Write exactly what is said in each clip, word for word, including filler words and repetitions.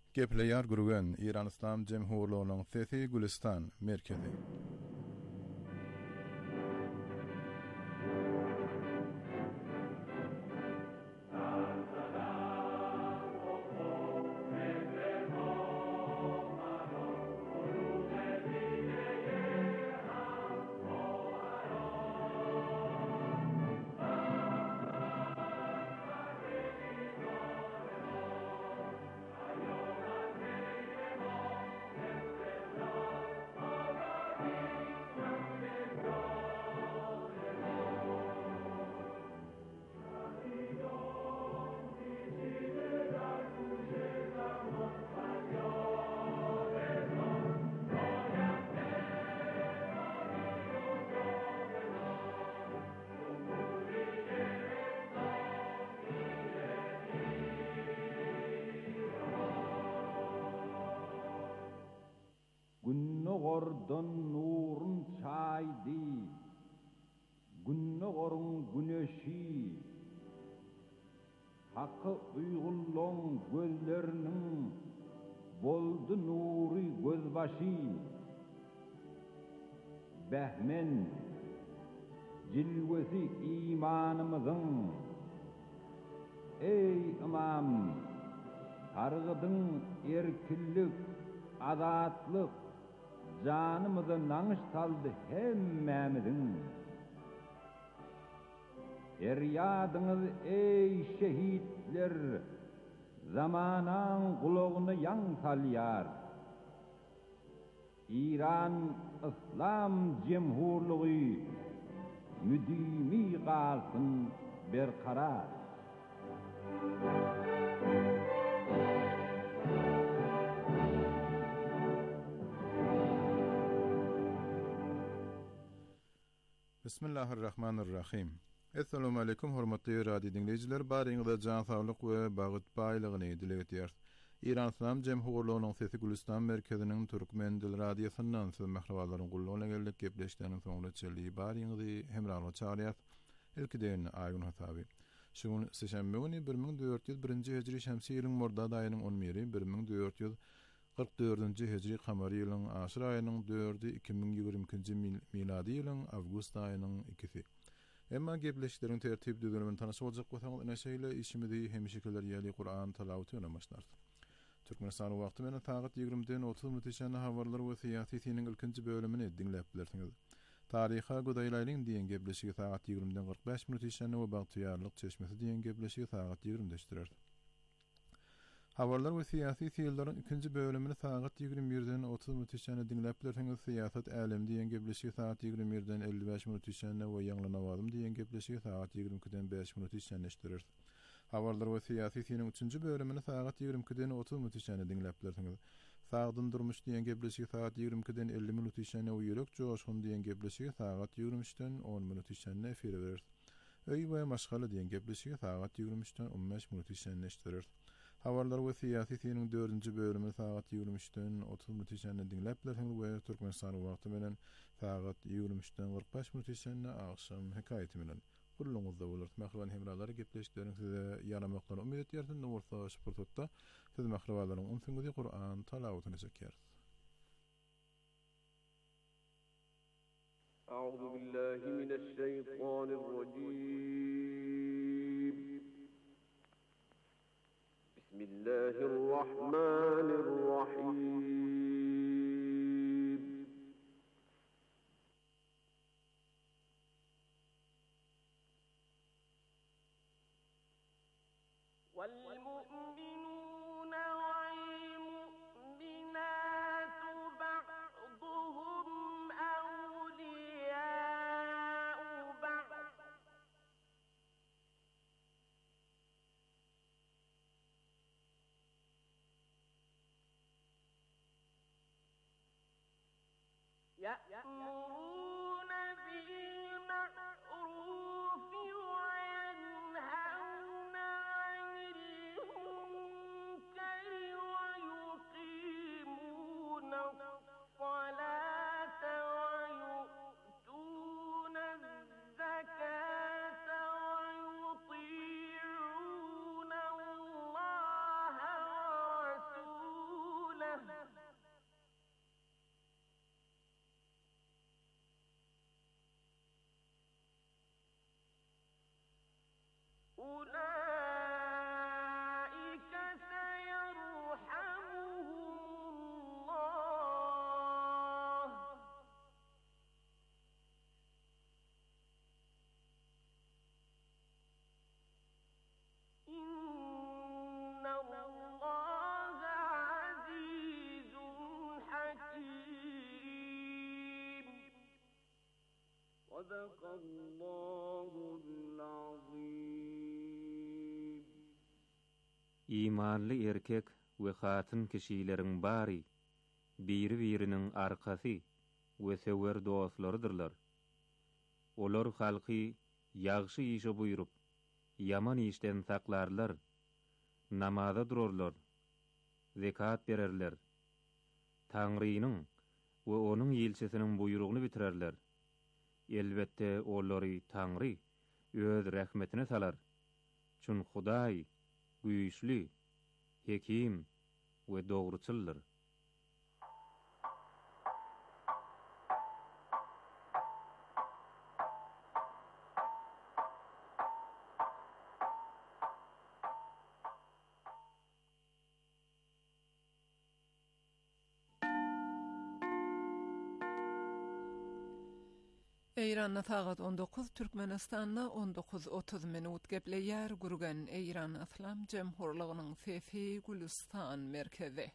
Gepleýär gürgen İran İslam Jemhurluğynyň Sesi Gülistan merkezi. Günnogordan nurun çaydı, günnogorun güneşi, hakkı uygulluğun gözlerinin boldu nuri gözbaşı. Behmen, cilvesi imanımızın, ey imam, targıdın erkillik, azatlık, canımızı nanış saldı hemmemizin. Feryadınız ey şehitler, zamanan kulağını yan salyar. İran İslam Cemhurluğu müdimi kalsın berkarar. Bismillahirrahmanirrahim. Assalamu alaykum hormatly radio dinleyijiler. Baryňyzda jan saglyk we bagyt baýlygyny dile getýär. İran İslam Jemhurluğynyň Sesi Gülistan merkeziniň türkmen dil radiosundan siz mährawalaryň gullugyna geldik gepleşdiňiz soňra çelli baryňyzy hemrahy çağırýar. Ilkiden aýyn hasaby. Şuň seşembe güni bir ming dört ýüz birinji hejri şemsi ýylyň mordad aýynyň on biri bir ming dört ýüz qirq dördünji hejri kamary ýylyň aşyr aýynyň dördi iki ming ýigrimkinji miladi ýylyň awgust aýynyň ikisi. Emma gepleşikleriň tertip düzenini tanaşyp boljak bolsaňyz ene şeýle işimizi hemişekeler ýaly Qur'an talawatyna başlar. Türkmenistan wagty menen saat ýigrimden otuz minutçany habarlar we syýasy siniň ilkinji bölümini dinläp bilersiňiz. Taryha godaýlaryň diýen gepleşigi saat ýigrimden qirq beş minutçany we bagtyýarlyk çeşmesi diýen gepleşigi saat ýigrimde iştirer. Habarlar we syýasy syýallaryň ikinji bölümini saat ýigrim birden otuz minutçany dinläp bilersiňiz. Syýasat älim diýen gepleşigi saat ýigrim birden elli beş minutçany we ýaňly nawazym diýen gepleşigi saat ýigrim ikiden beş minutçany iştirer. Habarlar we syýasy syýanyň üçünji bölümini saat ýigrim ikiden otuz minutçany dinläp bilersiňiz. Sagdyn durmuş diýen gepleşigi saat ýigrim ikiden elli minutçany we ýürek joşgun diýen gepleşigi saat ýigrim üçden on minutçany efir berer. Öý we maşgala diýen gepleşigi saat ýigrim üçden on beş minutçany iştirer. Habarlar we syýasy syýanyň dördünji bölümini saat ýigrim üçden otuz minutçany dinläp bilersiňiz we Türkmenistan wagty menen saat ýigrim üçden qirq beş minutçany akşam hekaýaty menen gurulňyzda bolar. Mähraban hemralary gepleşiklerini size ýanamaklar umyt etýärdim. Nursa sportda siz mährawalaryň umsyňyzy Qur'an talawatyny çekýär. A'udhu billahi mineşşeytanirracim. Bismillahirrahmanirrahim. والمؤمنون والمؤمنات بعضهم أولياء بعض يأمرون بالمعروف وينهون عن المنكر ويقيمون الصلاة ويؤتون الزكاة ويطيعون الله ورسوله أولئك سيرحمهم الله إن الله عزيز حكيم صدق الله العظيم. İmanly erkek we hatyn kişileriň bary biri-biriniň arkasy we sewer dostlarydyrlar. Olar halky ýagşy işe buýrup, yaman işden saklarlar, namaza durarlar, zekat bererler, Taňrynyň we onuň ýelçisiniň buýrugyny bitirerler. Elbette olary Taňry öz rahmetine salar. Çün Hudaý güýçli, hekim we dogruçyldyr. Eýranda sagat on dokuz, Türkmenistanda on dokuz otuz minut gepleýär gurgan Eýran Islam Jemhurlygynyň Sesi Gülistan merkezi.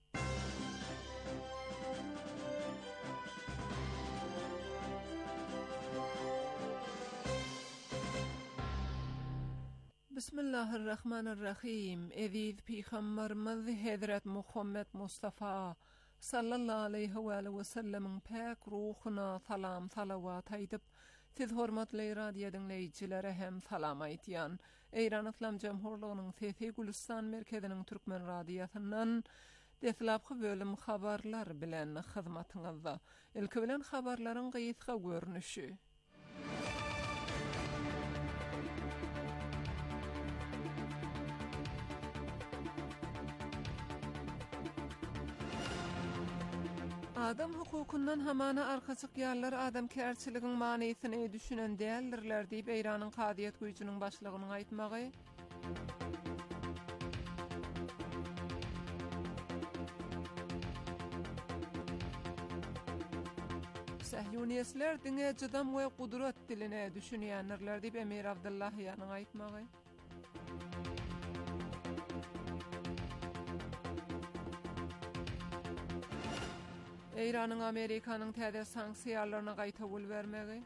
Bismillahirrahmanirrahim. Eziz Peygamberimiz Hazrat Muhammed Mustafa sallallahu aleyhi ve sellem'in pek ruhuna salam salavat aýdyp, siz hormatly radio dinleýijilere hem salam aýtýan. Eýran Islam Jemhurlygynyň Sesi Gülistan merkeziniň türkmen radiosyndan deslapky bölüm habarlar bilen hyzmatyňyzda. Ilki bilen habarlaryň gysga görnüşi. Adam hukukundan hamana arkaçyk ýarlar adamkärçiligiň manysyny düşünen däldirler diýip Eýranyň Kadiýet güýjüniň başlygynyň aýtmagy. Sahyunistler diňe jydam we gudrat diline düşünýänler diýip Emir Abdullahyanyň aýtmagy. Eýranyň Amerikanyň täze sanksiýalaryna gaýta bul bermegi.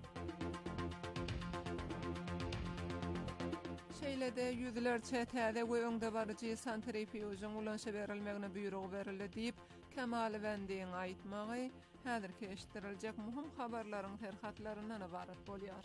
Şeýlede ýüzlerçe täze we öňde barjy santrifugyň ulanşa berilmegine buyrug berildi diýip Kemal Wendiň aýtmagy häzirki eşitdirilejek muhim habarlaryň terhatlaryndan ibaret bolýar.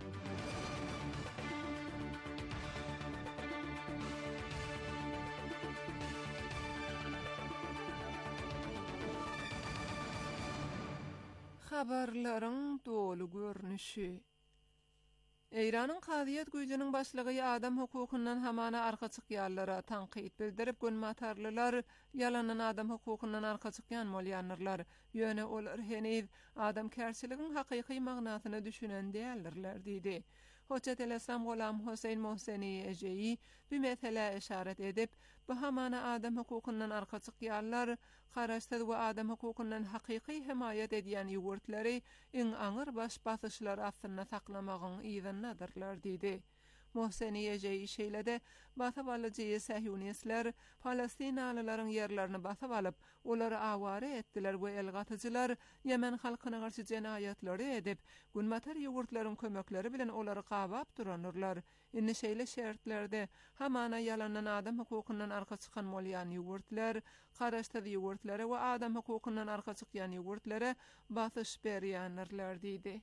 Habarlaryň dolu görnüşi. Eýranyň Kadiýet güýjüniň başlygy adam hukukundan hamana arkaçyk ýarlara tanqid bildirip günmatarlylar ýalanan adam hukukundan arkaçyk ýan bolýanlar. Ýöne olar heniz adam kärçiligiň hakyky magnasyny düşünen däldirler diýdi. Hoçat el-Islam Golam Hosein Mohseni Ejeyi bir mesele işaret edip, bu hamana adam hukukundan arkaçyk ýarlar garaşdy we adam hukukundan hakyky himayet edýän ýurtları iň aňyr baş basyşlar astyna saklamagyň ýygyndadyrlar diýdi. Mohseni Ejeyi şeýlede basyp alyjy sahyunistler Palestinalylaryň ýerlerini basyp alyp, olary awara etdiler we elgatyjylar Yemen halkyna garşy jenaýatlary edip, günmatar ýurtlaryň kömekleri bilen olary gabap duranyrlar. Indi şeýle şertlerde hamana ýalanan adam hukukundan arka çykan bolýan ýurtlar, garaşdy ýurtlary we adam hukukundan arka çykýan ýurtlary basyş berýänler diýdi.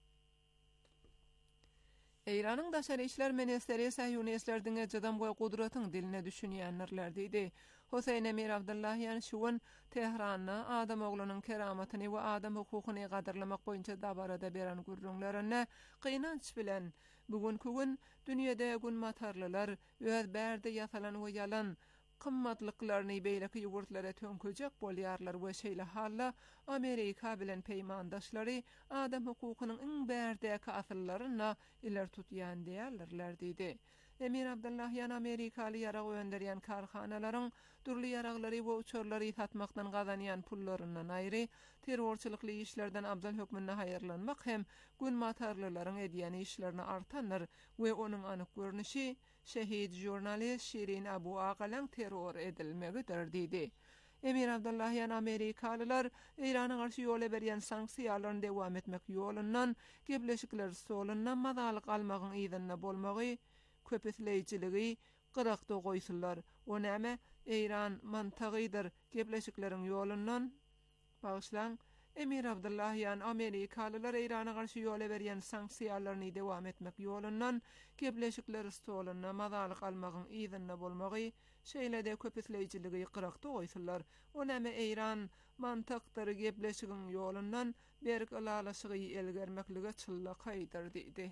Eýranyň daşary işler ministeri sahyunistlerdiň ejadam we gudratyň diline düşünýänler diýdi. Hosein Emir Abdullahyan şuwun Tehranda adam oglunyň keramatyny we adam hukukyny gadarlamak boýunça dabarada beren gurrunlaryna qynanç bilen bugünkü gün dünýede günmatarlylar öz bärde ýasalan we ýalan kymmatlyklaryny beýleki ýugurtlara tönkejek bolýarlar we şeýle halla Amerika bilen peýmandaşlary adam hukukynyň iň bärdäki asyllaryna iler tutýan diýerler diýdi. Emir Abdullahyan Amerikaly ýarag gönderýän karhanalaryň durly yaraglary we uçurlary satmakdan gazanýan pullaryndan aýry terrorçylykly işlerden abdal hökmüne haýyrlanmak hem gün matarlylaryň edýän işlerini artanlar we onuň anyk görnüşi şehit jurnalist Şirin Abu Aqalan terror edilmegidir diýdi. Emir Abdullahyan Amerikalılar Irana garşy ýola berýän sanksiýalaryny dewam etmek ýolundan gebleşikler solundan madalyk almagyň ýygyna bolmagy köpüslejiligi gyraqda goýsunlar. O näme Iran mantagydyr gebleşikleriň ýolundan bagyşlan. Emir Abdullahyan Amerikalılar Irana garşy ýola berýän sanksiýalaryny dewam etmek ýolundan gebleşikler solundan madalyk almagyň ýygyna bolmagy şeýle-de köpüslejiligi gyraqda goýsunlar. O näme Iran mantakdyr gebleşigiň ýolundan berk alalaşygy elgermeklige çyllakaýdyr diýdi.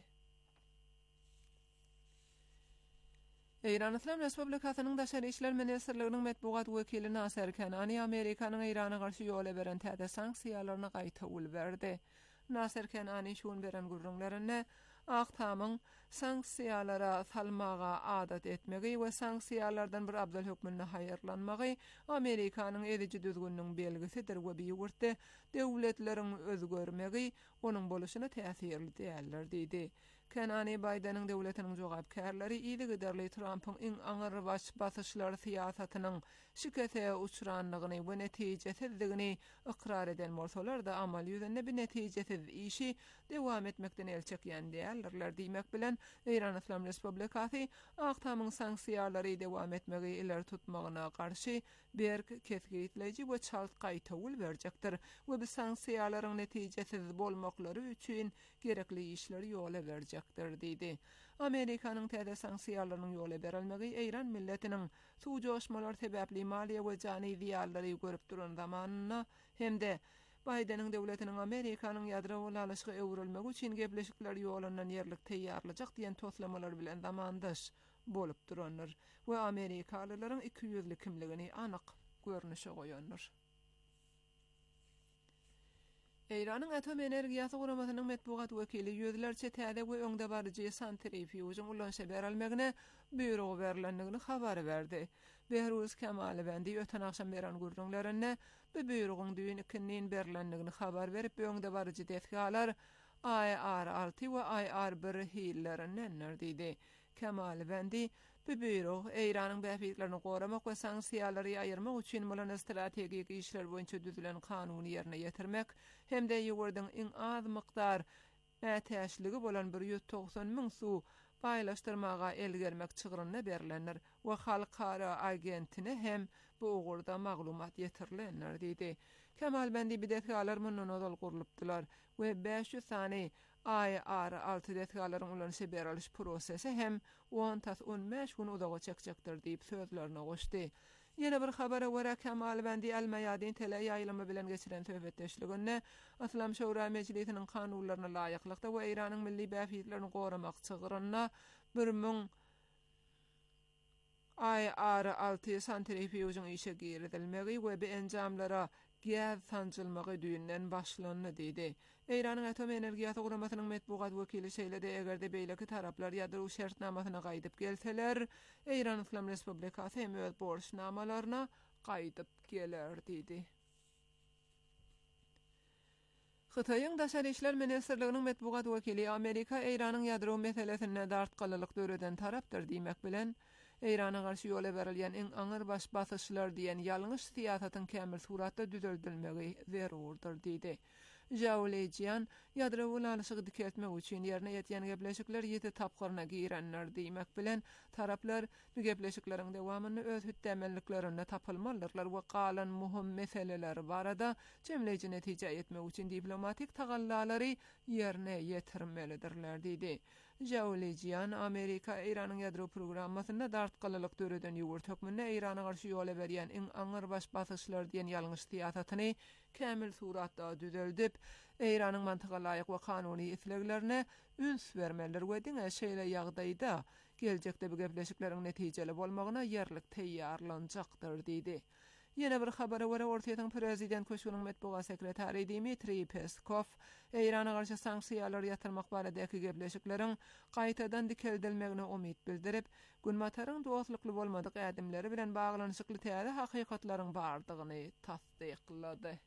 Iran Islam Respublikasynyň Daşary işler ministrliginiň medbugat wekili Nasser Kenani Amerikanyň Irana garşy ýola beren täze sanksiýalaryna gaýta ul berdi. Nasser Kenani şuň beren gurrunlaryny Aqtamyň sanksiýalara salmaga adat etmegi we sanksiýalardan bir abdal hökmüne haýyrlanmagy Amerikanyň edici düzgünliğiniň belgisidir we biýurtda döwletleriň özgörmegi onuň boluşyna täsirli diýerler diýdi. Kenani Bidenin döwletiniň jogapkärleri ýygy giderli Trumpyň iň aňyr baş basyşlary siýasatynyň şikete uçranlygyny we netijesizligini ikrar eden bolsalar da amal ýüzünde bir netijesiz işi dewam etmekden el çekýän diýerler diýmek bilen Iran Islam Respublikasy Aqtamyň sanksiýalary dewam etmegi iler tutmagyna garşy berk kesgitleji we çalt gaýta ul berjekdir we bu sanksiýalaryň netijesiz bolmaklary üçin gerekli işleri ýola berjekdir diýdi. Amerikanyň täze sanksiýalarynyň ýola berilmegi Iran milletiniň suw joşmalar sebäpli maliýe we jany ziýanlary görüp duran zamanyna hemde Bidenin döwletiniň Amerikanyň ýadro ulalyşygy öwrülmegi üçin gebleşikler ýolundan ýerlik teýýarlajak diýen toslamalar bilen zamandaş bolup duranlar we Amerikalylaryň iki ýüzli kimligini anyk görnüşe goýanlar. Iranyň atom energiýasy guramasynyň medbugat wekili ýüzlerçe täze we öňde barjy santrifugyň ulanşa berilmegine büro berilendигini habar berdi. Behruz Kemalbendi öten akşam beren gurrunlaryny bu bürogyň düýün ikinden berilendigini habar berip öňde barjy detgalar I R altı we I R bir hillerinden diýdi. Kemalbendi bu büro Iranyň bähitlerini goramak we sanksiýalary aýyrmak üçin bolan strategik işler boýunça düzülen kanuny ýerine ýetirmek hemde ýugurdyň iň az mykdar täşligi bolan bir ýüz togsan miň suw paýlaşdyrmaga elgermek çygyryna berilenler we halkara agentine hem bu ugurda maglumat ýetirlenler diýdi. Kemalbendi bidetgalar mundan odal gurulypdylar we beş ýüz sany I R altı detgalaryň ulanşy beriliş prosesi hem on tas on beş gün udaga çekjekdir diýip sözlerine goşdy. Ýene bir habara görä Kemalbendi el-Mayadin tele ýaýlamy bilen geçiren töhbetdeşligine Islam Şöwra Meclisiniň kanunlaryna laýyklykda we Iranyň milli bähitlerini goramak çygyryna bir müň I R altı santrifugyň işe giridilmegi we bu enjamlara gaz sancylmagy düýünden başlandy diýdi. Iranyň atom energiýasy guramasynyň medbugat wekili şeýle-de egerde beýleki taraplar ýadro şertnamasyna gaýdyp gelseler, Iran Islam Respublikasy hem öz borçnamalaryna gaýdyp geler diýdi. Hytaýyň Daşary işler ministrliginiň medbugat wekili Amerika Iranyň ýadro meselesine dartgalylyk döreden tarapdyr diýmek bilen Irana garşy ýola berilýän iň aňyr baş basyşlar diýen ýalňyş siýasatyň kämil suratda düzeltilmegi zerurdur diýdi. Jawlejian ýadro ulalyşygy diketmek üçin ýerine ýetýän gebleşikler ýeti tapgyryna girenler diýmek bilen taraplar bu gebleşikleriň dewamyny öz hütdemelliklerine tapylmalylar we galan muhim meseleler barada jemleji netije etmek üçin diplomatik tagallalary ýerine ýetirmelidirler diýdi. Jawlejian Amerika Iranyň ýadro programmasyna dartgalylyk döreden ýugurt hökmüne Irana garşy ýola berýän iň aňyr baş basyşlar diýen ýalňyş siýasatyny kämil suratda düzeldip, Iranyň mantyga laýyk we kanuny isleglerine üns bermeler we diňe şeýle ýagdaýda geljekde bu gepleşikleriň netijeli bolmagyna ýerlik teýýarlanjakdyr diýdi. Ýene bir habara görä Ortaýatyň prezident köşküniň medpugat sekretary Dmitri Peskov, Eýrana garşy sanksiýalar ýatyrmak baradaky gepleşikleriň gaýtadan dikeldilmegine umyt bildirip, günmataryň dowatlykly bolmadyk ädimleri bilen baglanyşykly täze hakykatlaryň bardygyny tasdiklady.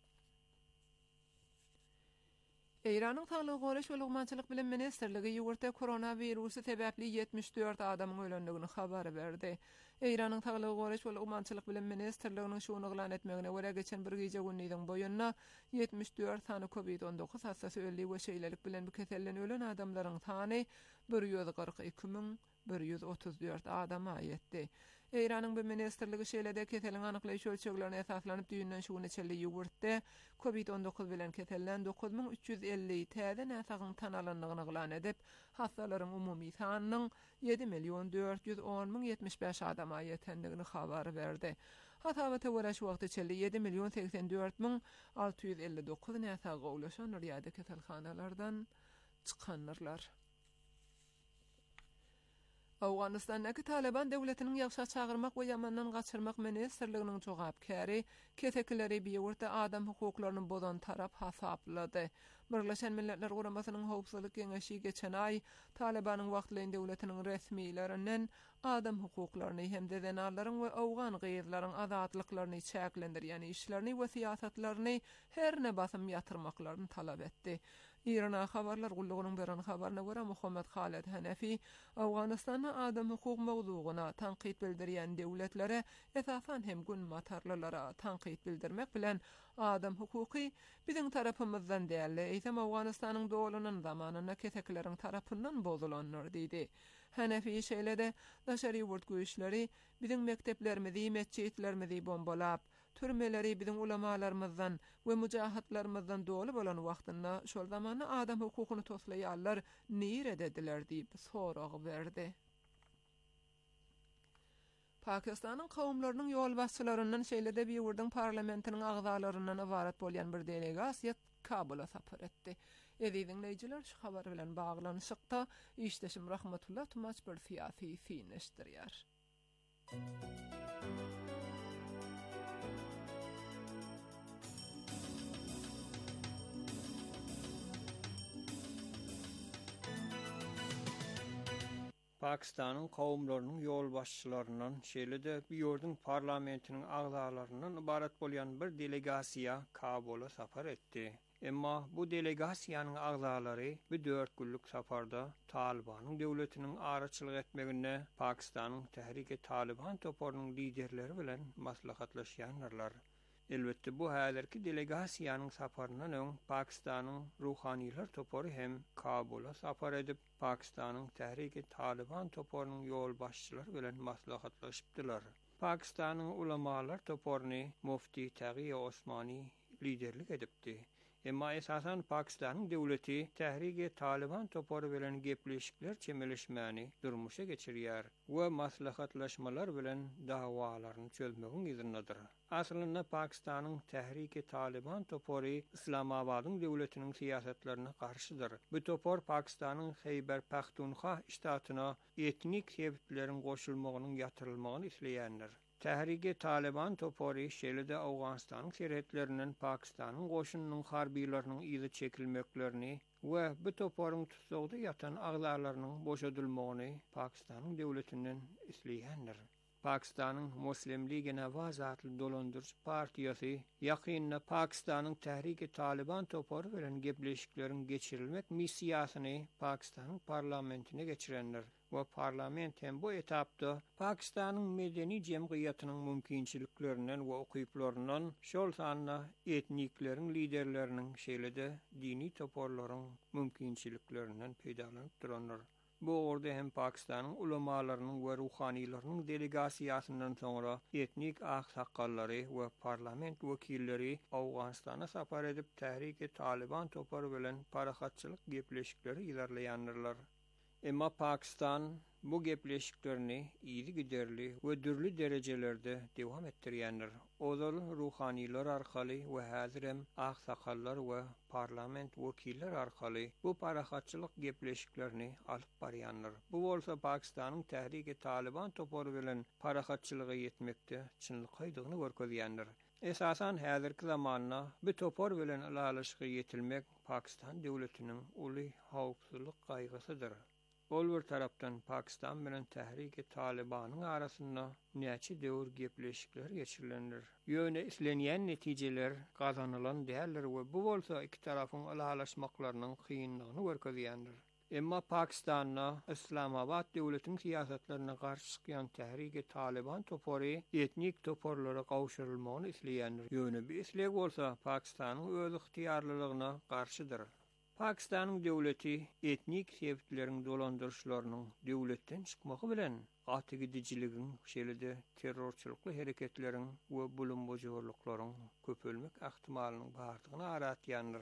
Eýranyň Saglyk goraş we Lugmançylyk bilen Ministerligi ýurtda koronavirusy sebäpli ýetmiş dört adamyň ölendigini habar berdi. Eýranyň Saglyk goraş we Lugmançylyk bilen Ministerliginiň şunu glan etmegine görä geçen bir gece günniň boýunna ýetmiş dört sany covid on dokuz hassasy ölli we şeýlelik bilen bu kesellen ölen adamlaryň sany bir ýüz kırk iki min bir ýüz otuz dört adama ýetdi. Eýranyň bir ministerligi şeýlede keseliň anyklaýyş ölçeklerine esaslanyp düýünden şuny çelli ýurtda covid on dokuz bilen kesellen dokuz min üç ýüz elli täze näsagyň tan alanlygyny glan edip, hastalaryň umumy sanynyň yedi milyon dört ýüz on min ýetmiş beş adama ýetendigini habar berdi. Hatawata görä şu wagtda çelli yedi milyon seksen dört min alty ýüz elli dokuz näsaga ulaşan ýa-da keselhanalardan çykanlar. Awganystandaky Taliban döwletiniň ýagşa çagyrmak we Ýemendan gaçyrmak ministerliginiň jogapkary ketekleri bir ýurtda adam hukuklaryny bozan tarap hasaplady. Birleşen Milletler Guramasynyň Howpsuzlyk Geňeşi geçen ay Talibanyň wagtlyň döwletiniň resmiýlerinden adam hukuklaryny hem de denarlaryň we awgan gyýyzlaryň azatlyklaryny çäklendirýän işlerini we siýasatlaryny her ne basym ýatyrmaklaryny talap etdi. İran habarlar gullugynyň beran habaryna görä Muhammed Khalid Hanefi Awganystanda adam hukuk mawzugyna tanqid bildirýän döwletlere esasan hem gün matarlylara tanqid bildirmek bilen adam hukuky biziň tarapymyzdan däli, eýsem Awganystanyň dowlatynyň zamanyna ketekleriň tarapyndan bozulanlar diýdi. Hanefi şeýlede daşary ýurt güýçleri biziň mekteplerimizi, mesçitlerimizi bombalap, türmeleri biziň ulamalarymyzdan we mujahitlerimizden dolu bolan wagtynda şol zamanda adam hukukyny toslaýarlar nire dediler diýip sorag berdi. Pakistanyň kawumlarynyň ýol başçylaryndan şeýlede bir ýurdyň parlamentiniň agzalaryndan ibaret bolýan bir delegasiýa Kabula sapar etdi. Ediň leýjiler şu habar bilen baglanyşykda işdeşim Rahmatullah Tumaç bir fiýasy fiňişdirýär. Pakistanyň kawumlarynyň ýol başçylaryndan şeýlede bir ýurdun parlamentiniň agzalaryndan ibaret bolýan bir delegasiýa Kabula sapar etdi. Emma bu delegasiýanyň agzalary bir dört günlük safarda Talibanyň döwletiniň araçylyk etmegine Pakistanyň Tehrik-i Taliban toporunyň liderleri bilen maslahatlaşýanlar. Elbetde bu häzirki delegasiýanyň saparyndan öň Pakistanyň ruhanylar toporu hem Kabula sapar edip Pakistanyň Tehrik-i Taliban toporunyň ýol başçylary bilen maslahatlaşypdylar. Pakistanyň ulamalar toporuny Mufti Taghi Osmani liderlik edipdi. Emma esasan Pakistanyň döwleti Tehrik-i Taliban toporu bilen gepleşikler çemeleşmäni durmuşa geçirýär we maslahatlaşmalar bilen dawalaryny çözmegiň ýerinidir. Aslynda Pakistanyň Tehrik-i Taliban toporu Islamabadyň döwletiniň siýasatlaryna garşydyr. Bu topor Pakistanyň Xeyber Paxtunxa ştatyna etnik sebäpleriň goşulmagynyň ýatyrylmagyny isleýändir. Tehrik-i Taliban toporu şeýlede Awganystanyň serhetlerinden Pakistanyň goşunynyň harbiýlarynyň ýyzy çekilmeklerini we bu toporuň tutsagda ýatan agzalarynyň boşadylmagyny Pakistanyň döwletinden isleýändir. Pakistanyň Muslim Ligine wazatly dolandyrjy partiýasy ýakynda Pakistanyň Tehrik-i Taliban toporu bilen gepleşikleriň geçirilmek missiýasyny Pakistanyň parlamentine geçirenler. We parlament hem bu etapda Pakistanyň medeni jemgyýatynyň mümkinçiliklerinden we okyplaryndan şol sanna etnikleriň liderleriniň şeýlede dini toporlaryň mümkinçiliklerinden peýdalanyp duranlar. Bu orada hem Pakistanyň ulamalarynyň we ruhanylarynyň delegasiýasyndan soňra etnik aksakallary we parlament wekilleri Awganystana sapar edip Tehrik-i Taliban toporu bilen parahatçylyk gepleşikleri ýerleýändirler. Emma Pakistan bu gepleşiklerini iyili giderli ve dürlü derecelerde devam ettirýändir. Ozal ruhaniler arkaly we häzirem aksakallar we parlament wekiller arkaly bu parahatçylyk gepleşiklerini alyp barýanlar. Bu bolsa Pakistanyň Tehrik-i Taliban topory bilen parahatçylyga ýetmekde çynlykydygyny görkezýändir. Esasan häzirki zamanda bu topor bilen alalyşyga ýetilmek Pakistan döwletiniň uly hawpsuzlyk gaýgysydyr. Ol bir tarapdan Pakistan bilen Tehrik-i Talibanyň arasynda näçe döwür gepleşikler geçirilendir. Ýöne islenýän netijeler gazanylan däldir we bu bolsa iki tarapyň alalaşmaklarynyň kynlygyny görkezýändir. Emma Pakistanna Islamabad döwletiniň siýasatlaryna garşy çykýan Tehrik-i Taliban topory etnik toporlara gawşyrylmagyny isleýändir. Ýöne bir isleg bolsa Pakistanyň öz ixtiýarlylygyna garşydyr. Pakistanyň döwleti etnik sebäpleriň dolandyrşylarynyň döwletden çykmagy bilen gaty gidijiligiň şeýle-de terrorçylykly hereketleriň we bulunmajorlyklaryň köpelmek ähtimalynyň bardygyny aratýandyr.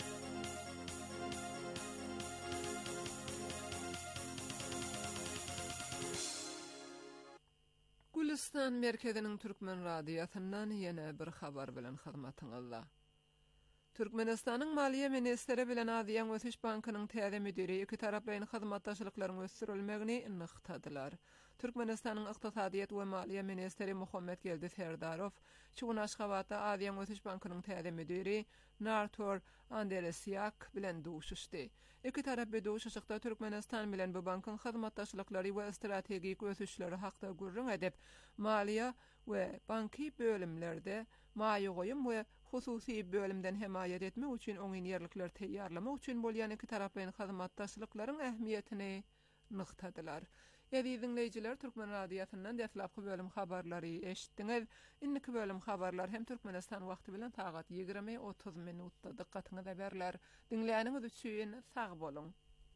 Gülistan merkeziniň Türkmen radiýasyndan ýene bir habar bilen hyzmatyňyzda. Türkmenistanyň Maliýe ministeri bilen Aziýan Ösüş bankynyň täze müdiri iki taraplaryň hyzmatdaşlyklaryny ösdürilmegini nyqtadylar. Türkmenistanyň ykdysadyýat we Maliýe ministeri Muhammed Geldi Serdarow şuň Aşgabatda Aziýan Ösüş bankynyň täze müdiri Nartor Anderesyak bilen duşuşdy. Iki tarap bu duşuşykda Türkmenistan bilen bu bankyň hyzmatdaşlyklary we strategik ösüşleri hakda gurrun edip, maliýe we banky bölümlerde maýygoýum we hususy bölümden hemaýet etmek üçin oňyn ýerlikler teýýarlamak üçin bolýan iki taraplaryň hyzmatdaşlyklaryň ähmiýetini nyqtadylar. Ýa-da dinleýijiler, Türkmen radiýasyndan deflapky bölüm habarlary eşitdiňiz. Indiki bölüm habarlar hem Türkmenistan wagty bilen sagat ýigirme otuz minutda diqqatyňyza berler. Dinleýäniňiz üçin sag bolun.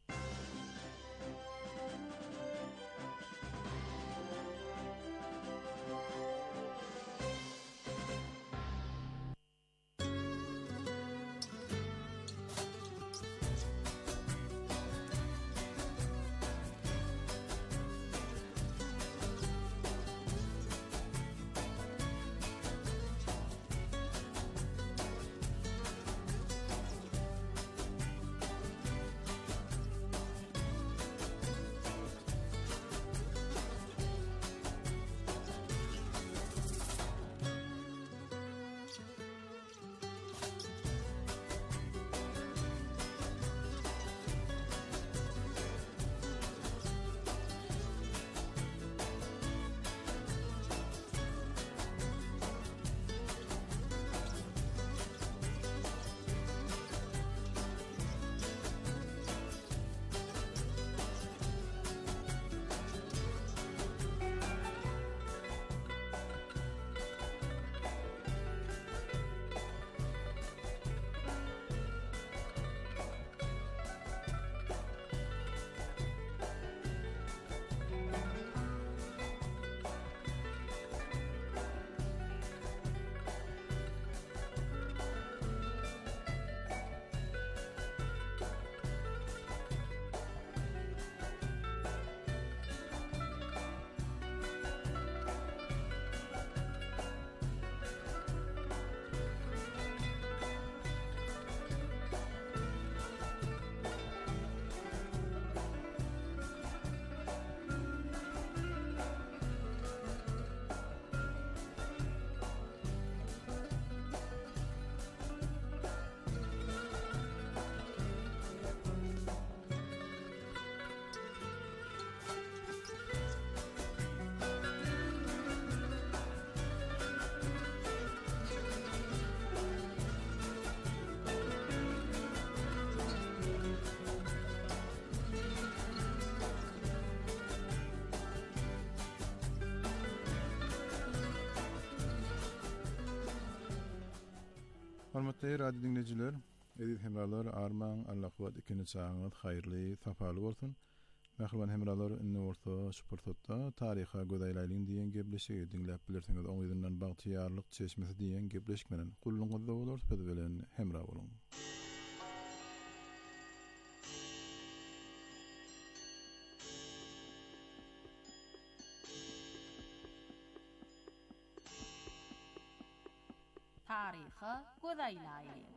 Hormatly radio dinleyijiler, edip hemralar arman Allahwat ikini çağıňyz haýyrly, safaly bolsun. Mähriban hemralar inne orta şuportda taryha gödäýläliň diýen gepleşigi dinläp bilersiňiz, oň ýerden bagtyýarlyk çeşmesi diýen gepleşik menen gulluňyzda bolar bilen hemra bolun. Tarihi gözaylaýly.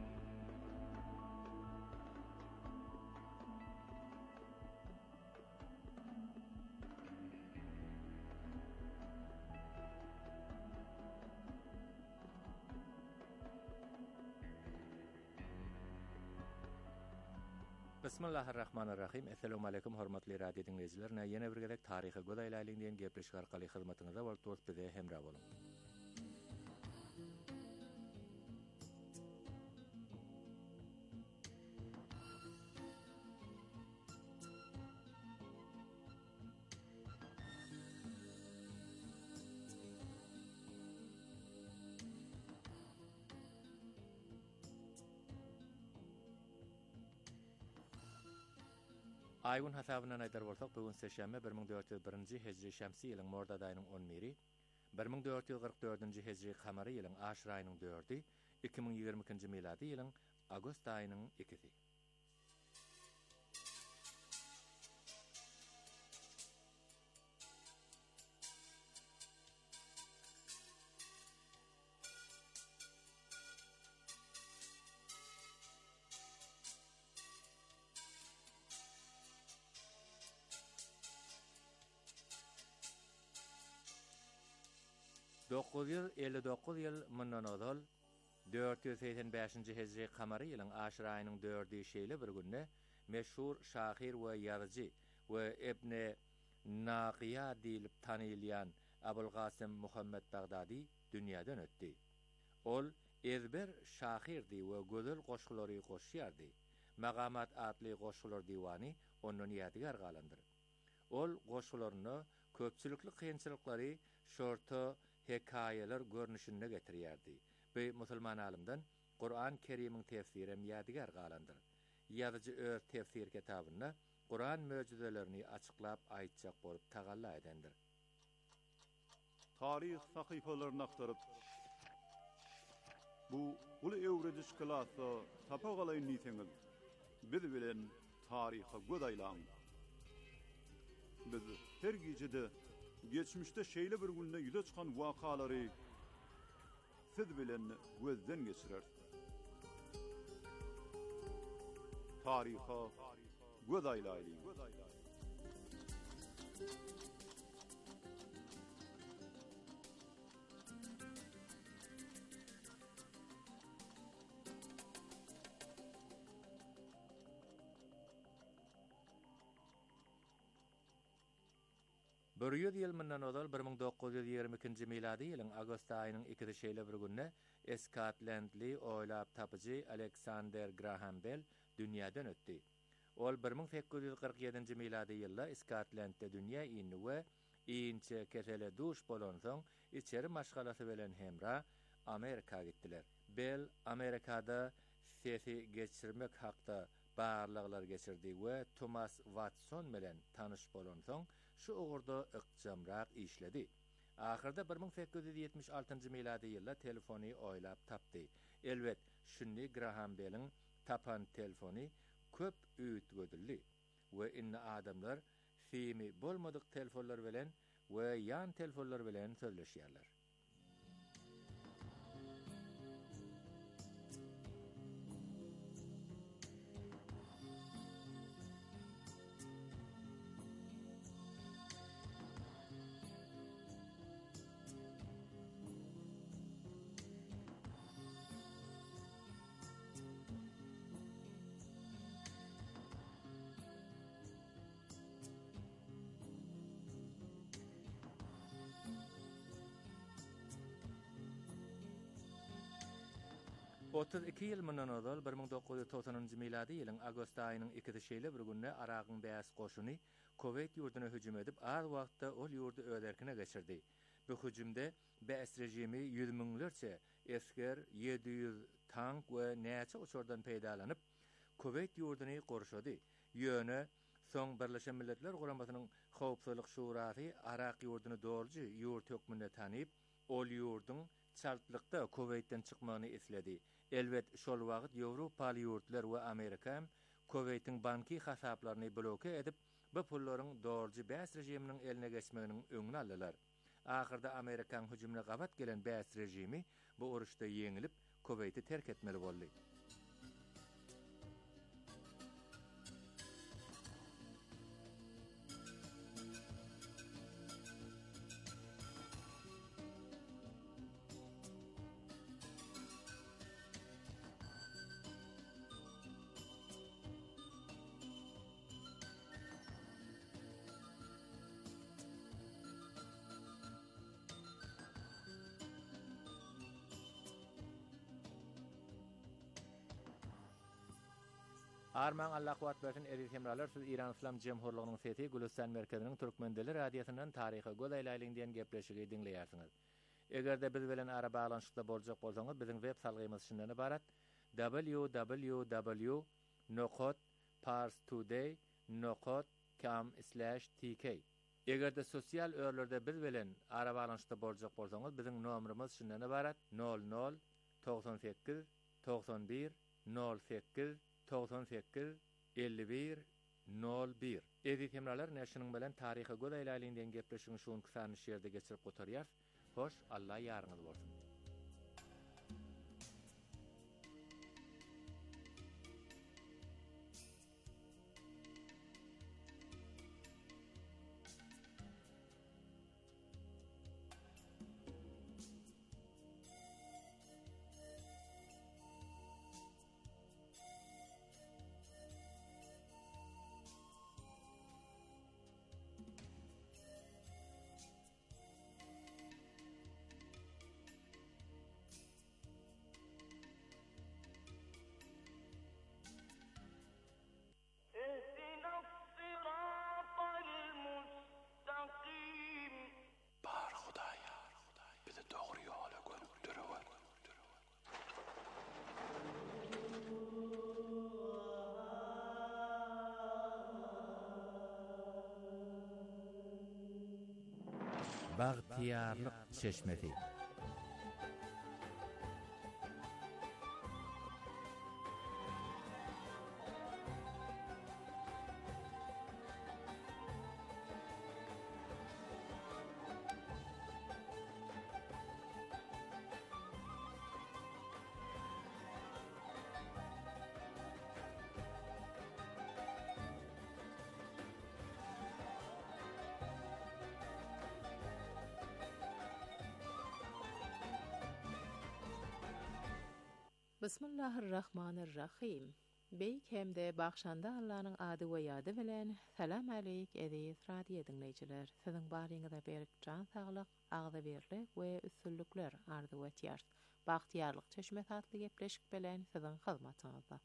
Bismillahirrahmanirrahim. Assalamu alaykum hormatly radio dinleyijiler. Näme bir gezek taryhy godaýlaýlyň diýen gepleşik arkaly hyzmatyňyzda bolýar bize hemra bolun. Aýgun hasabyna aýdar bolsak, bugun seşembe bir ming dört ýüz birinji hejri şämsi ýylyň Mordad aýynyň on biri, bir ming dört ýüz gyrk dördünji hejri kamary ýylyň Aşyr aýynyň dördi, iki ming ýygrimi ikinji miladi ýylyň Agost aýynyň ikisi. dokuz ýüz elli dokuz ýyl mundan ozal dört ýüz seksen beşinji hejri kamary ýylyň Aşyr aýynyň dördi şeýle bir günde meşhur şahyr we ýazyjy we Ibn Naqiya diýilip tanylýan Abul Qasim Muhammed Bagdadi dünýäden ötdi. Ol ezber şahyrdy we gözel goşgulary goşýardy. Maqamat adly goşgular diwany onuň ýadygar galandyr. Ol goşgularyny köpçülikli kynçylyklary şorta hekayeler görnüşünde getirýärdi. Bu musulman alymdan Qur'an Kerimiň tefsiri ýadygar galandyr. Ýazyjy öz tefsir kitabyna Qur'an möjüzelerini açyklap aýtjak bolup tagalla edendir. Tarih sahypalaryny aktaryp bu ulu öwrediş klasy tapagaly niseňiz biz bilen tariha godaýlan. Biz her gijede geçmişte şeýle bir günde ýüze çykan wakalary siz bilen gözden geçirer. Tariha godaýlaýly. Bir ýüz ýyl mundan ozal bir ming dokuz ýüz ýygrimi ikinji miladi ýylyň Agost aýynyň ikisi şeýle bir günde Skotlandly oýlap tapyjy Alexander Graham Bell dünýäden ötdi. Ol bir ming sekiz ýüz kırk ýedinji miladi ýylda Skotlandda dünýä ýyny we iňçe kesele duş bolan soň içeri maşgalasy bilen hemra Amerika gitdiler. Bell Amerikada sesi geçirmek hakda barlyklar geçirdi we Thomas Watson bilen tanyş bolan soň şu ogurda ykjamrak işledi. Ahyrda bir ming sekiz ýüz ýetmiş altynjy miladi ýylda telefony oýlap tapdy. Elbet şunny Graham Bell'in tapan telefony köp üýtgödildi we inne adamlar semi bolmadyk telefonlar bilen we ýan telefonlar bilen sözleşýärler. otuz iki ýyl mundan ozal bir ming dokuz ýüz toksanyňjy miladi ýylyň Agost aýynyň ikisi şeýle bir günde Aragyň bäs goşuny Koweit ýurduna hüjüm edip az wagtda ol ýurdu öz erkine geçirdi. Bu hüjümde bäs rejimi ýüz miňlerçe esker, ýedi ýüz tank we näçe uçurdan peýdalanyp Koweit ýurduny gorşady. Ýöne soň Birleşen Milletler Guramasynyň Howpsuzlyk Şurasy Arak ýurduny dorjy ýurt hökmünde tanyp ol ýurdun çartlykda Koweitden çykmagyny esledi. Elbet şol wagt Ýewropaly ýurtlar we Amerika Koweitiň banky hasaplaryny bloke edip bu pullaryň dorjy bäs rejiminiň eline geçmeginiň öňüni aldylar. Ahırda Amerikan hüjümine gabat gelen bäs rejimi bu uruşda yeňilip Kuwaiti terk etmeli boldy. Arman Allah kuwat bersin eri temralar siz İran İslam Cemhurluğunyň sesi Gülistan merkeziniň Türkmendeli radiosynyň taryhy godaýlaýlyň diýen gepleşigi dinleýärsiňiz. Egerde biz bilen ara baglanyşykda boljak bolsaňyz biziň web salgymyz şundan ibarat: w w w nokta parstoday nokta com slash t k. Egerde sosial örlerde biz bilen ara baglanyşykda boljak bolsaňyz biziň nomerimiz şundan ibarat: nol nol doksan sekiz doksan bir nol sekiz doksan sekiz elli bir nol bir. Edi temralar näşiniň bilen taryhy godaýlaýlyň diýen gepleşigiň şuň kysany şerde geçirip gotarýar. Hoş, Allah ýarňyz bolsun. اهدنا الصراط المستقيم. Bar Hudaýa, bizi dogry ýola görükdirýär. Bagtiyarlyk çeşmesi. Bismillahirrahmanirrahim. Beýik hemde bagşanda Allah'nyň ady we ýady bilen salam aleyk aziz radio dinleýijiler. Siziň baryňyzda berip jan saglyk, agda berlik we üstünlükler arzu etýär. Bagtiyarlyk çeşmesi adly gepleşik bilen siziň hyzmatyňyzda.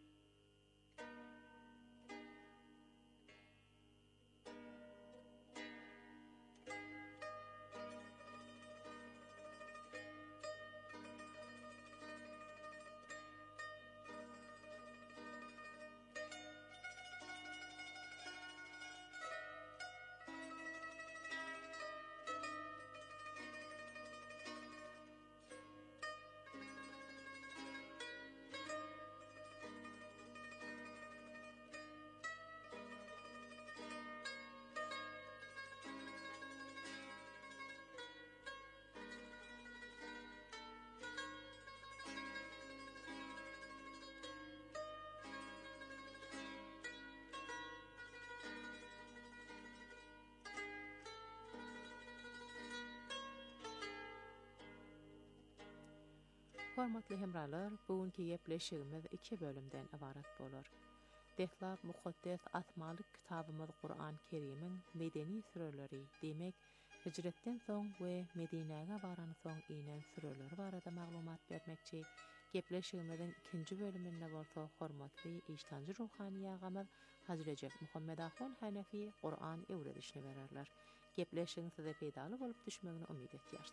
Hormatly hemralar, bugünkü gepleşigimiz iki bölümden ibarat bolar. Dehlab mukaddes asmalyk kitabymyz Qur'an Kerimiň medeni süreleri, demek hicretten soň we Medinäge baran soň inen süreleri barada maglumat bermekçi. Gepleşigimiziň ikinji bölüminde bolsa hormatly iştanjy ruhani ýagamy Hazret Muhammed Ahun Hanefi Qur'an öwredişini bererler. Gepleşigiň size peýdaly bolup düşmegini umyt etýär.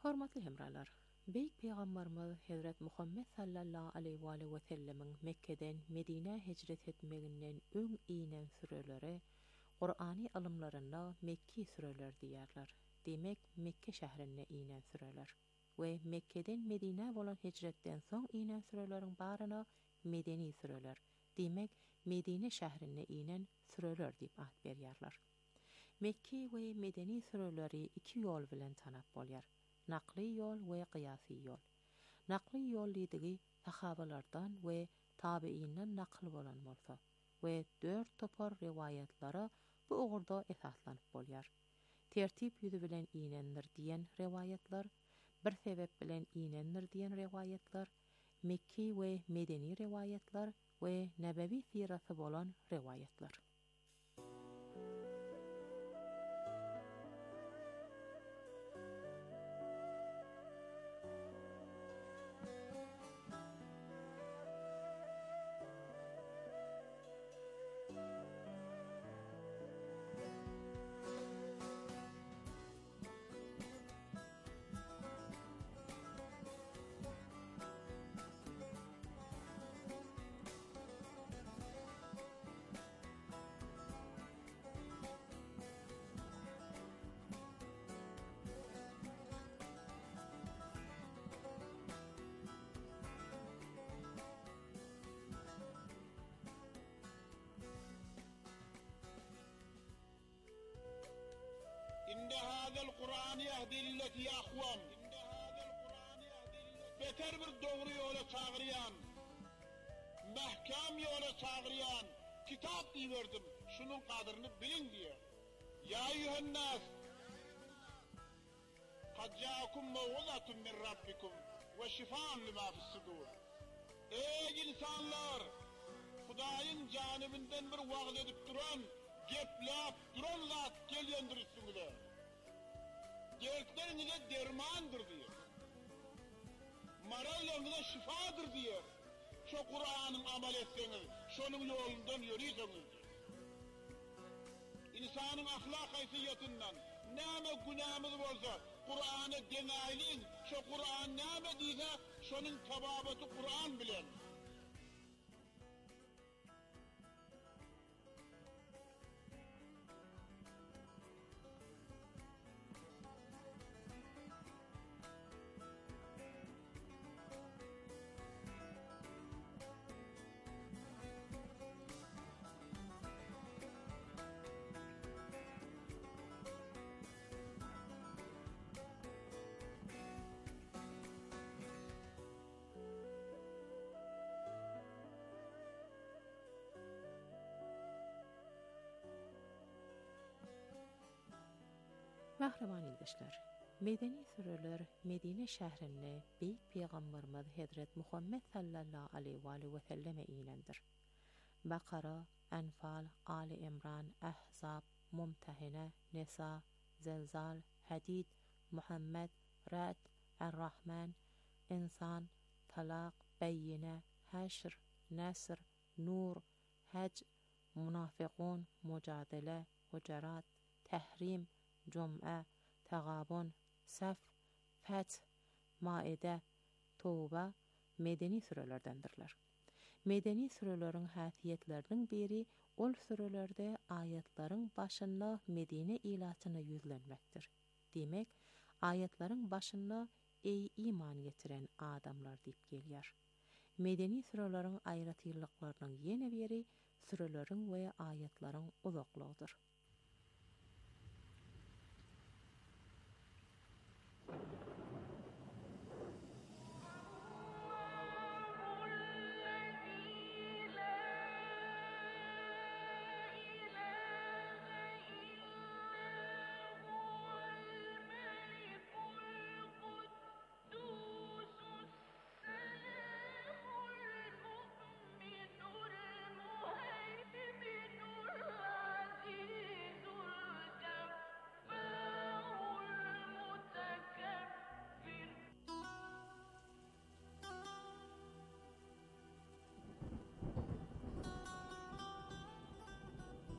Hormatly hemralar, Beyik Peygamberimiz Hazret Muhammed sallallahu aleyhi ve sellemin Mekke'den Medine hicret etmeginden öň inen sürelere Qur'ani alımlarında Mekki süreler diýerler. Demek Mekke şäherine inen süreler. We Mekke'den Medine bolan hicretten soň inen sürelerin baryna Medeni süreler. Demek Medine şäherine inen süreler diýip at berýärler. Mekki we Medeni süreleri iki ýol bilen tanap bolýar. Nakly ýol we qiyasy ýol. Nakly ýol diýdigi sahabalardan we tabiinden nakl bolan bolsa we dört topar rivayetlara bu ogurda esaslanyp bolýar. Tertip ýüzü bilen inendir diýen rivayetler, bir sebep bilen inendir diýen rivayetler, Mekki we Medeni rivayetler we Nebevi sirasy bolan rivayetler. إن هذا القرآن يهدي للتي هي أقوم. Beter bir doğru yola çağıryan, mahkam yola çağıryan kitap diýerdim. Şunun kadrını bilin diye. Ya eyyühennas, kad ja'akum maw'izatun min rabbikum ve şifaan lima fis-sudur. Ey insanlar, Hudaýyň janybynden bir wagt edip duran, geplap duran zat gelýändir üstüňize. Dertlerinize dermandır diýer. Marallarınıza şifadır diýer. Şo Kur'anyň amal etseňiz, şonuň ýolundan ýöriseňiz. İnsanyň ahlak haýsyýatynyň näme günahymyz bolsa, Kur'ana deňäýlin, şo Kur'an näme diýse, şonuň tababaty Kur'an bilen. Mahraman ildeşler, Medeni süreler Medine şäherine Beyik Peygamberimiz Hazret Muhammed sallallahu aleyhi ve selleme inendir. Bakara, Enfal, Ali İmran, Ahzab, Mumtehine, Nisa, Zelzal, Hadid, Muhammed, Ra'd, Er-Rahman, İnsan, Talaq, Beyyine, Haşr, Nasr, Nur, Hac, Munafiqun, Mucadele, Hucurat, Tahrim, Cum'a, Tagabun, Saf, Feth, Maide, Tawba medeni sürelerdendirler. Medeni sürelerin häsiýetleriniň biri ol sürelerde ayetlaryň başynda Medine ilatyna ýüzlenmekdir. Demek, ayetlaryň başynda ey iman getiren adamlar diýip gelýär. Medeni süreleriň aýratyrlyklarynyň ýene biri süreleriň we ayetlaryň uzaklygydyr.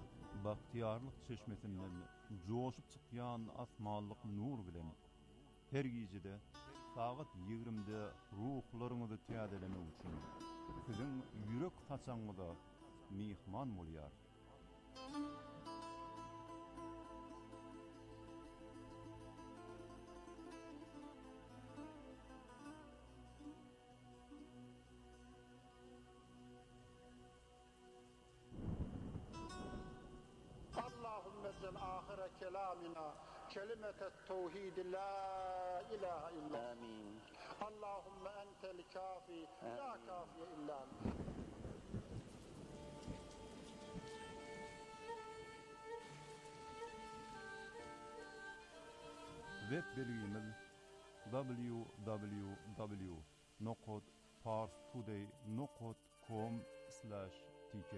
Bahtiyarlyk çeşmesinden joşup çykýan asmanlyk nur bilen her gecede saat yigrimde ruhlarınızı tiyadelemek üçün sizin yürek taçanıza mihman bolýar. اللهم اجعل آخر كلامنا كلمة التوحيد لا إله إلا آمين. اللهم أنت الكافي لا كافي إلا أنت. Web belgimiz w w w nokta parstoday nokta com slash t k.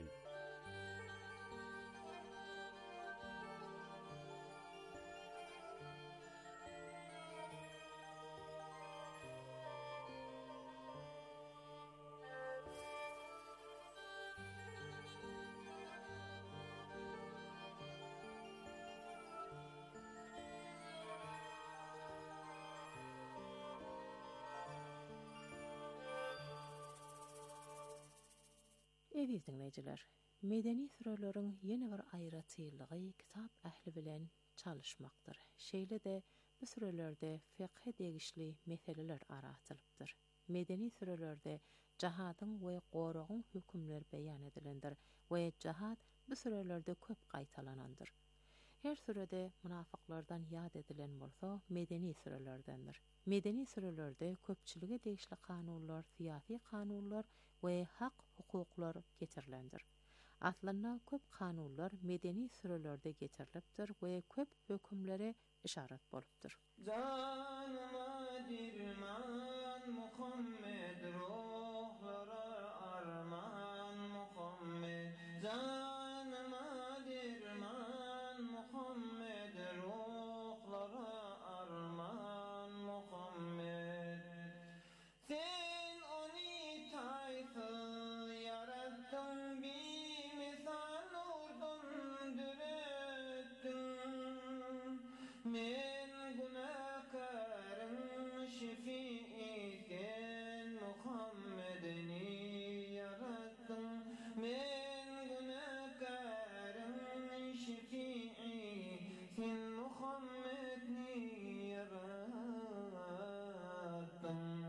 Eziz dinleyijiler, medeni sürelerin ýene bir aýratçylygy kitap ähli bilen çalışmakdyr. Şeýle de bu sürelerde fiqh degişli meseleler aratylypdyr. Medeni sürelerde jahadyň we goragyň hükümleri beýan edilendir we jahad bu sürelerde köp gaýtalanandyr. Her sürede münafıklardan ýad edilen bolsa, medeni sürelerdendir. Medeni sürelerde köpçülüge degişli kanunlar, siyasi kanunlar we hak hukuklar getirilendir. Aslında köp kanunlar medeni sürelerde getirilipdir we köp hükümlere işaret bolupdyr. Canıma dirman Muhammed, ruhlara arman Muhammed. Canıma dirman Muhammed, ruhlara arman Muhammed. Sen onu taysıl yarattın, bir misal nurdan dürettin. Men günahkarın şefii sen Muhammed'ini yarattın. Men günahkarın şefii sen Muhammed'ini yarattın.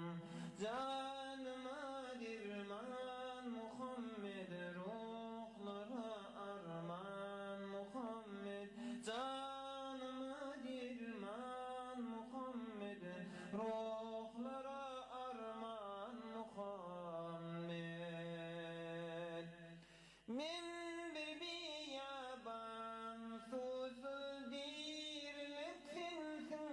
Canıma dirman Muhammed, ruhlara arman Muhammed. Canıma dirman Muhammed, ruhlara arman Muhammed. Min bir biyaban susuz dirletsinsin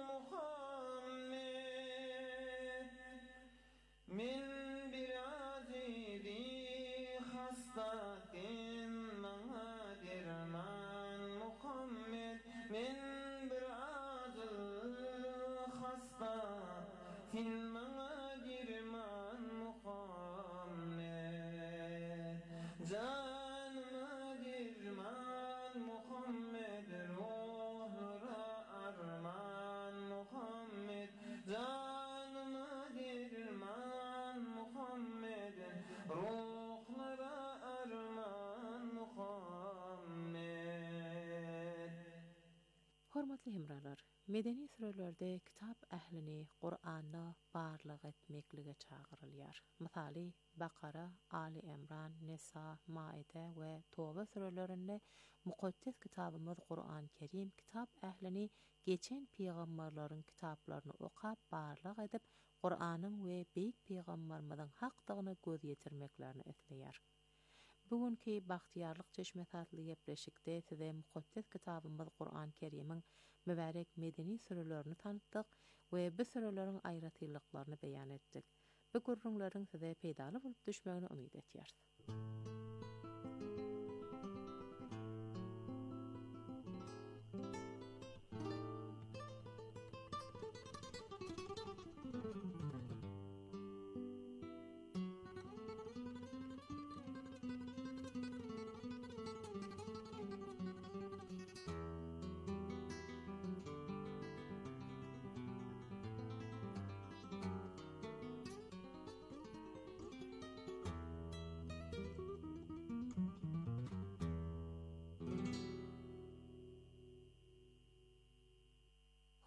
Muhammed. Min bir azidi hastatin maňa dirman Muhammed. Min bir azil hastatin maňa dirman Muhammed. Canıma dirman Muhammed, ruhlara arman Muhammed. Canıma dirman Muhammed, ruhlara arman Muhammed. Hormatly hemralar, medeni sürelerde kitap ählini Qur'an'a barlyk etmeklige çağırylýar. Misali, Bakara, Ali Imran, Nisa, Maide we Toba sürelerinde mukaddes kitabımız Qur'an Kerim kitap ählini geçen peýgamberleriň kitaplaryny okap barlyk edip Qur'anyň we beýik peýgamberimiziň hakdygyny göz ýetirmeklerini etleýär. Bugünkü Bahtiýarlyk çeşme tatly ýepleşikde size mukaddes kitabymyz Qur'an Kerimiň mübarek medeni sürelerini tanıtdyk we bu süreleriň aýratyllyklaryny beýan etdik. Bu gurrunlaryň size peýdaly bolup düşmegini umyt etýäris.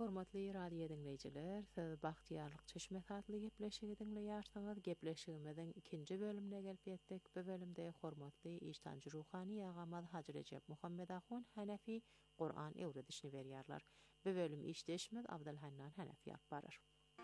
Hormatly radio dinleyijiler, siz Baxtiyarlyk Çeşmet adly gepleşigi dinleýärsiňiz. Gepleşigimiziň ikinji bölümine gelip ýetdik. Bu bölümde hormatly iştanjy ruhany ýagamaz Haji Recep Muhammed Ahun Hanefi Qur'an öwredişini berýärler. Bu bölüm işdeşimiz Abdulhannan Hanefi alyp barar.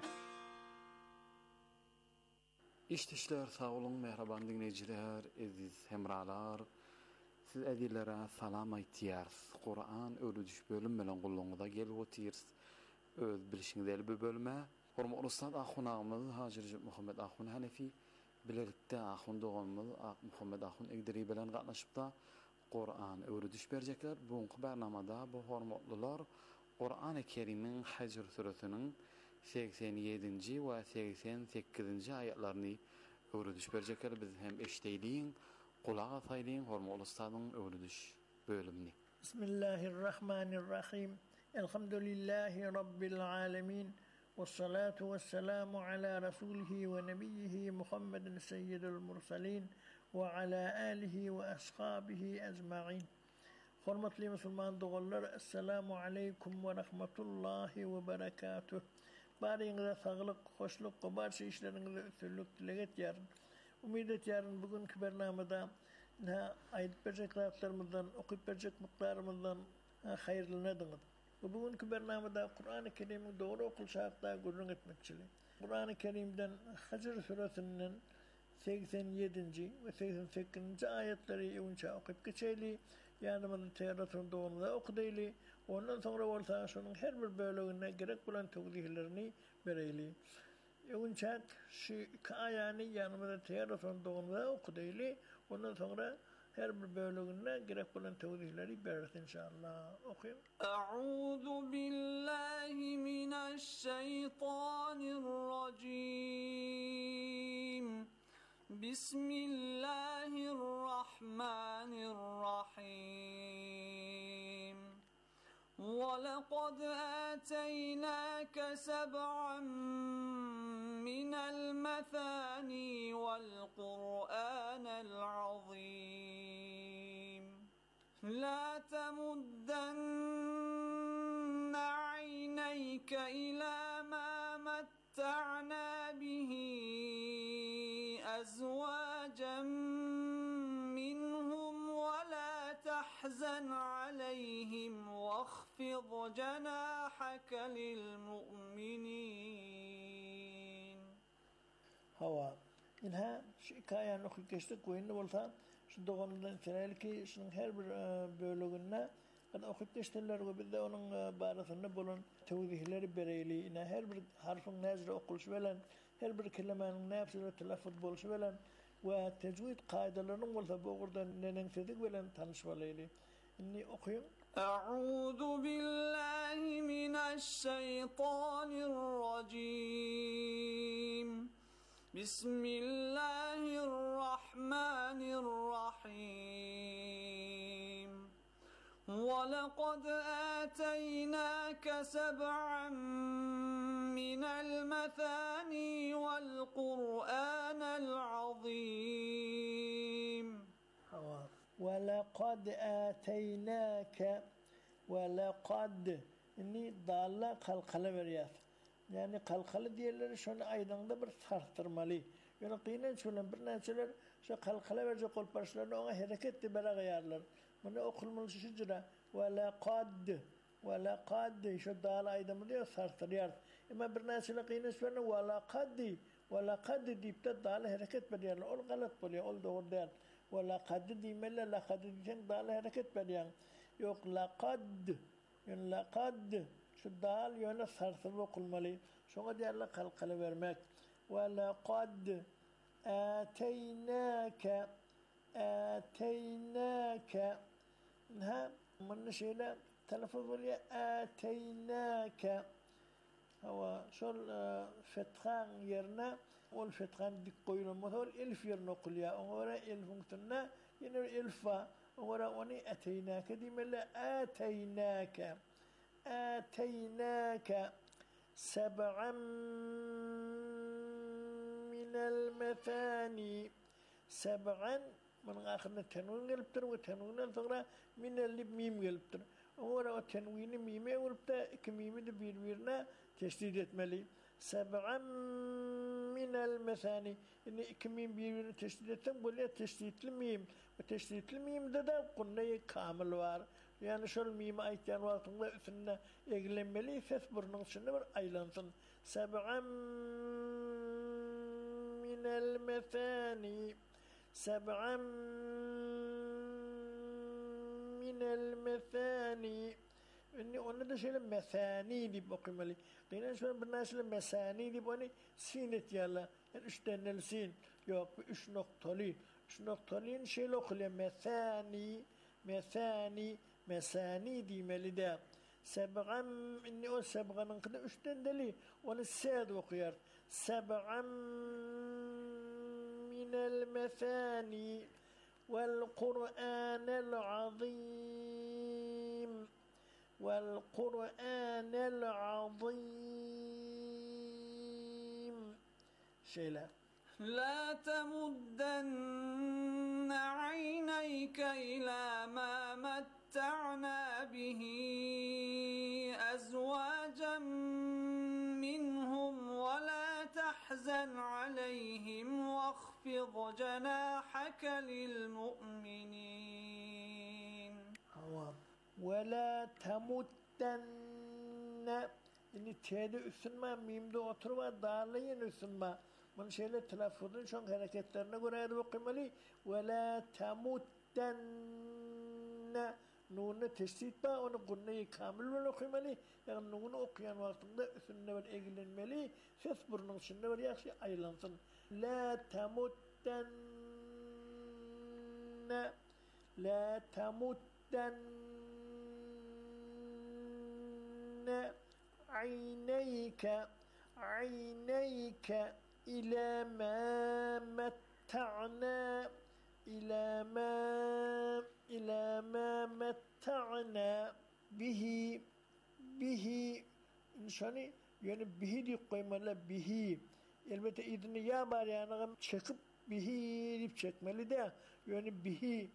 İşteşler sağ olun, merhaban dinleyijiler, aziz hemralar. Siz edilere salam aýtýarys. Qur'an öwrediş bölüm bilen gulluňyza gelip otyrs. Öz bilişiňizde bu bölüme hormatly ustad Ahun agamy Haji Recep Muhammed Ahun Hanefi bilelikde Ahun dogamy Muhammed Ahun Egderi bilen gatnaşypda Qur'an öwrediş berjekler. Buňky barnamada bu hormatlylar Qur'an-ı Kerim'in Hicr suresinin seksen ýedinji we seksen sekizinji aýatlaryny öwrediş berjekler. Biz hem eşdeýliň, kulak asaýlyň hormatly ustadyň öwrediş bölümini. Bismillahirrahmanirrahim. Elhamdülillahi rabbil alamin. Vessalatu vesselamu ala rasulihi ve nebiyyihi Muhammedin seyyidil mursalin ve ala alihi ve ashabihi ecmaîn. Hormatly musulman dogallar, assalamu aleykum ve rahmetullahi ve berekatuh. Baryňyza saglyk, hoşluk, barşy işleriňizde ötürlük dileget ýaryn. Umid etýäryn bugünkü bernamada aýdyp berjeklerimiňizden, okyp berjek muklarymyzdan haýyrlanydyňyz. Bugünkü bernamada Qur'an-ı Kerim'i dogry okulşakda gurrun etmekçili. Qur'an-ı Kerim'den Hicr suresinin seksen ýedinji we seksen sekizinji aýatlary ýa-da okyp geçeli, ýa-da Tevrat'ın dogryny okudaýly. Ondan sonra bolsa şonuň her bir bölegine gerek bolan tewdihlerini bereýli. Ýa-da şu iki aýany ýa-da Tevrat'ın dogryny okudaýly. Ondan sonra her bir bölegine gerek bolan tewdihleri berýär inşallah. Okuyun. A'udhu billahi mineşşeytanirracim. Bismillahirrahmanirrahim. وَلَقَدْ آتَيْنَاكَ سَبْعًا مِنَ الْمَثَانِي وَالْقُرْآنَ الْعَظِيمَ لَا تَمُدَّنَّ عَيْنَيْكَ إِلَى مَا مَتَّعْنَا بِهِ أَزْوَاجًا مِنْهُمْ وَلَا تَحْزَنْ عَلَيْهِمْ واخفض جناحك للمؤمنين. Hava. İnha şu hikayenin okuyup geçtik. Koyunda bolsa şu doğumdan seneli ki şunun her bir bölümünde okuyup geçtiler ve biz de onun barasında bulun tevdihleri bereýli. İnha her bir harfin näzire okulşy bilen, her bir kelimenin näzire telaffuz bolşy bilen ve tecvid kaidalarynyň bolsa bu gurdan nenen sedik bilen tanışmalyly. Inni okuyun. أعوذ بالله من الشيطان الرجيم بسم الله الرحمن الرحيم ولقد آتيناك سبعا من المثاني والقرآن العظيم وَلَقَدْ آتَيْنَاكَ وَلَقَدْ inni dalla kalkala berýär. Yani kalkalı diýerler şonu aýdanda bir sartyrmaly. Ýöne kıynan şolan bir näçeler şu kalkala berjek bolpaşlaryny oňa hereketli beraýarlar. Muna okulmaly şu jira وَلَقَدْ وَلَقَدْ şu dalla aýdamy diýär sartyrýar. Emma bir näçeler kıynan şonu وَلَقَدْ وَلَقَدْ diýip de dalla hereket berýärler. Ol galat bolýar, ol dogry däl. وَلَقَدْ diýmeli, laqad diýsen dal hareket berýär. Ýok laqad. Ýöne laqad şu dal ýöne sarsyp okulmaly. Şoňa diýerler kalkala bermek. وَلَقَدْ آتَيْنَاكَ آتَيْنَاكَ ha munda şeýle telaffuz bolýar آتَيْنَاكَ. Hawa şol fethan ýerine ol fethan dik goýulmasa ol elif ýerine okulýar. Oňa elifin üstünde ýene elif var. Oňa ony ateynaka diýmeli. Ateynaka. Ateynaka sab'an minel methani. Sab'an Bunun ahirine tenun gelipdir ve tenundan sonra minel mim gelipdir. ورا التنوين ميمة وربتا كميمة بيربيرنا تشديد etmeli. سبعا من المثاني إن كميم بيربيرنا تشديد etmeli بولي تشديد الميم وتشديد الميم ده ده قلنا كامل وار يعني شو الميم أيتان وقتنا إثنى يقلملي فثبر نصنا بر أيلانسن سبعا من المثاني سبعا من المثاني إني أنا ده شيء المثاني دي بقي مالي قينا شو بالناس المثاني دي بني سينة يلا إشتن السين يوك إش نقطلين إش نقطلين شيء لقل مثاني مثاني مثاني دي مالي ده سبعا إني أو سبعا نقد إشتن دلي وأنا الساد وقيار سبعا من المثاني والقرآن العظيم والقرآن العظيم شيلا لا تمدن عينيك إلى ما متعنا به أزواجا منهم ولا تحزن عليهم واخفض جناحك للمؤمنين ولا تمتن إن تيد اسمه ميم دو أطروا دالين اسمه من شيء التلفظ شون حركتنا قرأت وقملي ولا تمتن نون تشتيت با ونقولنا كامل ولا قملي يعني نون أقيان وقتنا اسمه والإجلن ملي فصبر نشنا ورياكش أيلانسن لا تمتن لا تمتن عينيك عينيك إلى ما متعنا إلى ما إلى ما متعنا به به إنساني يعني به دي قيمة لا به البته إذن يا باري أنا شكب به دي بشكمل ده يعني به